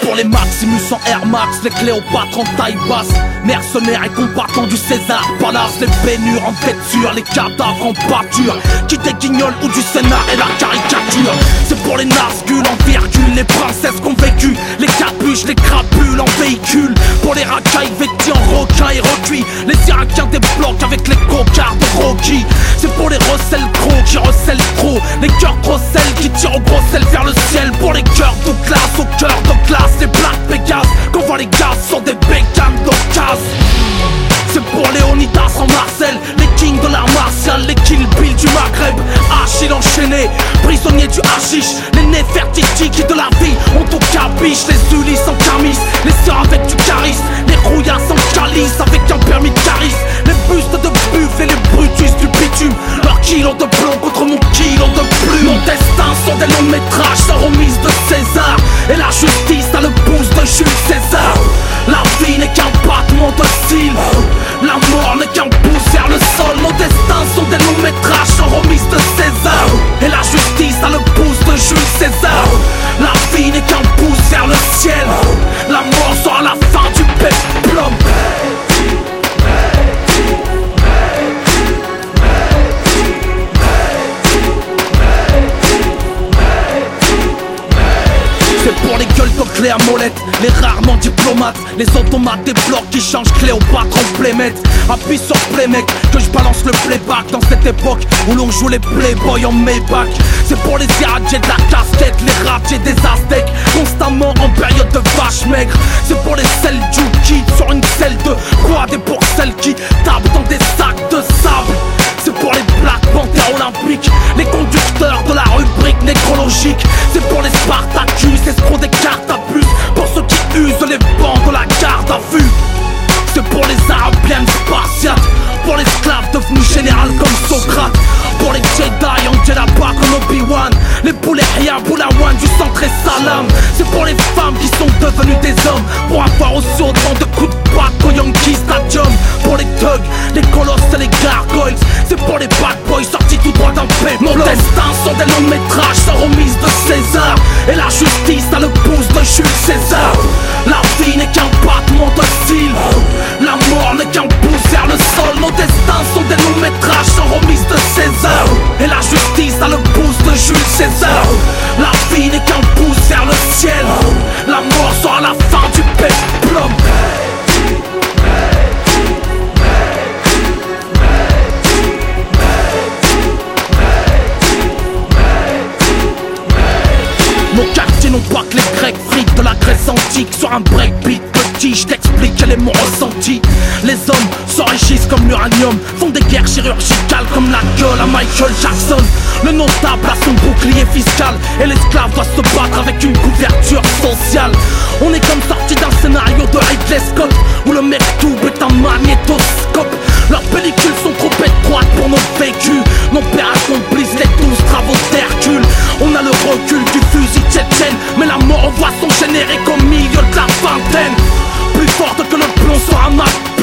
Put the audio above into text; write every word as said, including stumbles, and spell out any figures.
pour les Maximus en Air Max, les Cléopâtres en taille basse, mercenaires et combattants du César Palace, les baignures en têture, les cadavres en pâture, qui des guignols ou du Sénat et la caricature. C'est pour les Nazgûl en virgule, les princesses qu'on vécu, les capuches, les crapules en véhicule, pour les racailles vêtis en requin et recuits, les Irakiens des blocs avec les cocards de Rocky. C'est pour les recels gros qui recèlent trop, les cœurs grossels qui tirent au gros sel vers le ciel, pour les cœurs Douglas au cœur de glace, les Black Pegasus qu'on voit les gaz sur des bécanes d'occasion. C'est pour Léonidas en Marcel, les kings de l'art martial, les Kill Bill du Maghreb, Achille enchaîné, prisonnier du hashish, les Nefertiti qui de la vie ont au cabiche, les Ulysse en camis, les sœurs avec du charisme, les rouillasses en calice avec un permis de charisme, les bustes de buffle et les Brutus du bitume, leur kilo de plomb contre mon kilo de plume. Mon destin sont des longs métrages sans remise de César, et la justice a le pouce de Jules César. La vie n'est qu'un battement de cils, la mort n'est qu'un pouce vers le sol. Nos destins sont des longs métrages sans remise de César, et la justice a le pouce de Jules César. La vie n'est qu'un pouce vers le ciel, la mort sera la fin du péplum. C'est pour les gueules de clé à molette, les rarement diplomates, les automates des blocs qui changent Cléopâtre en playmates. Appuie sur play mec, que je balance le playback dans cette époque où l'on joue les playboys en Maybach. C'est pour les irradiés de la casquette, les radiés des aztèques, constamment en période de vache maigre. C'est pour les Seljoukides sur une selle de quad, et pour celles qui tapent dans des sacs de sable. C'est pour les Black Panthers olympiques, les conducteurs de la rubrique nécrologique. C'est pour les Spartacus, escrocs des cartes à puce, pour ceux qui usent les bancs de la garde à vue. C'est pour les Arabiennes spartiates, pour l'esclave devenu général comme Socrate, pour les Jedi en Jeddah comme Obi-Wan, les Boulehia Boulawan du centre et Salam. C'est pour les femmes qui sont devenues des hommes, pour avoir aussi autant de coups de patte qu'au Yankee Stadium. Pour les thugs, les colosses et les gargoyles, c'est pour les bad boys sortis tout droit d'un péplum. Nos destins sont des longs métrages sans remise de César, et la justice a le pouce de Jules César. La vie n'est qu'un battement de cils, la mort n'est qu'un pouce vers le sol. Nos destins sont des longs métrages sans remise de César, et la justice a le pouce de Jules César. La vie n'est qu'un pouce vers le ciel, la mort sera la fin du péplum. Nos quartiers n'ont pas que les Grecs frites de la Grèce antique. Sur un breakbeat petit, je t'explique quel est mon ressenti. Les hommes s'enrichissent comme l'uranium, font des guerres chirurgicales comme la gueule à Michael Jackson. Le notable a son bouclier fiscal, et l'esclave doit se battre avec une couverture sociale. On est comme sorti d'un scénario de Ridley Scott, où le mec double est un magnétoscope. Leurs pellicules sont trop étroites pour nos vécus, nos pères accomplissent les douze travaux d'Hercule. On a le recul du fusil tchétchène, mais la mort envoie son générique au milieu de la vingtaine. Plus forte que le plomb sur un Mac